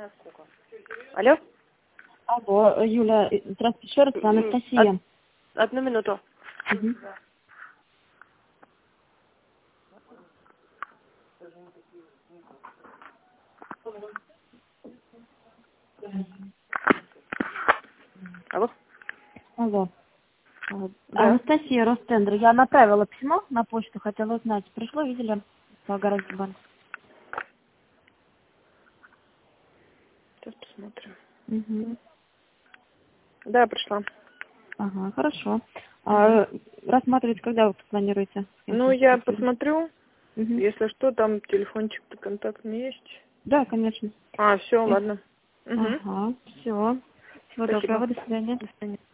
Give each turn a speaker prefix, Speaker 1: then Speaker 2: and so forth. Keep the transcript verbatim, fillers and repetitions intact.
Speaker 1: Алло?
Speaker 2: Алло, Юля, здравствуйте, еще раз, Анастасия.
Speaker 1: Од- Одну минуту.
Speaker 2: Мгм.
Speaker 1: Алло?
Speaker 2: Алло. Вот.
Speaker 1: Да.
Speaker 2: Анастасия, Ростендер. Я направила письмо на почту, хотела узнать, пришло, видели, Волгоградский банк.
Speaker 1: Сейчас посмотрим.
Speaker 2: Угу.
Speaker 1: Да, пришла.
Speaker 2: Ага, хорошо. А рассматривать, когда вы планируете?
Speaker 1: Ну, я посмотрю.
Speaker 2: Угу.
Speaker 1: Если что, там телефончик-то контактный есть.
Speaker 2: Да, конечно.
Speaker 1: А, все,
Speaker 2: Мгм.
Speaker 1: ладно. Угу.
Speaker 2: Ага, все. Всего
Speaker 1: Спасибо.
Speaker 2: доброго, до свидания.
Speaker 1: До свидания.